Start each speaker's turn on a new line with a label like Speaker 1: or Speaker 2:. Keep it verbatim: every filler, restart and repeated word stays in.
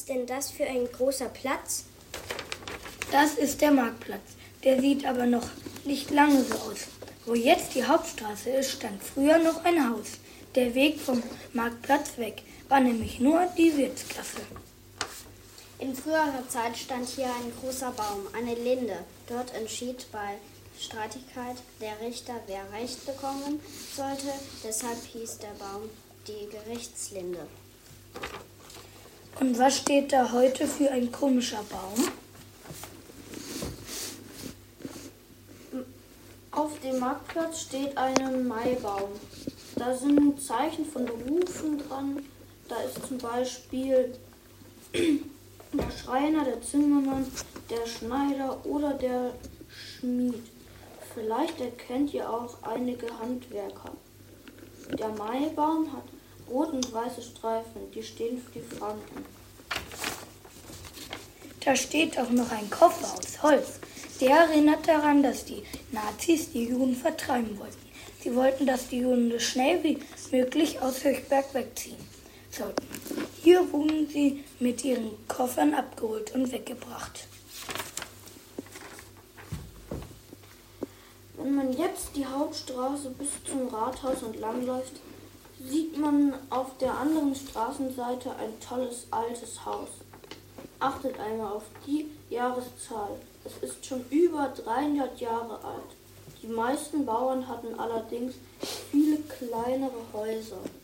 Speaker 1: denn das für ein großer Platz?
Speaker 2: Das ist der Marktplatz. Der sieht aber noch nicht lange so aus. Wo jetzt die Hauptstraße ist, stand früher noch ein Haus. Der Weg vom Marktplatz weg war nämlich nur die Wirtsklasse.
Speaker 1: In früherer Zeit stand hier ein großer Baum, eine Linde. Dort entschied bei Streitigkeit der Richter, wer Recht bekommen sollte. Deshalb hieß der Baum die Gerichtslinde.
Speaker 2: Und was steht da heute für ein komischer Baum?
Speaker 3: Auf dem Marktplatz steht ein Maibaum. Da sind Zeichen von Berufen dran. Da ist zum Beispiel der Schreiner, der Zimmermann, der Schneider oder der Schmied. Vielleicht erkennt ihr auch einige Handwerker. Der Maibaum hat rot und weiße Streifen, die stehen für die Franken.
Speaker 2: Da steht auch noch ein Koffer aus Holz. Der erinnert daran, dass die Nazis die Juden vertreiben wollten. Sie wollten, dass die Juden so schnell wie möglich aus Höchberg wegziehen sollten. Hier wurden sie mit ihren Koffern abgeholt und weggebracht.
Speaker 3: Wenn man jetzt die Hauptstraße bis zum Rathaus entlangläuft, sieht man auf der anderen Straßenseite ein tolles altes Haus. Achtet einmal auf die Jahreszahl. Es ist schon über dreihundert Jahre alt. Die meisten Bauern hatten allerdings viele kleinere Häuser.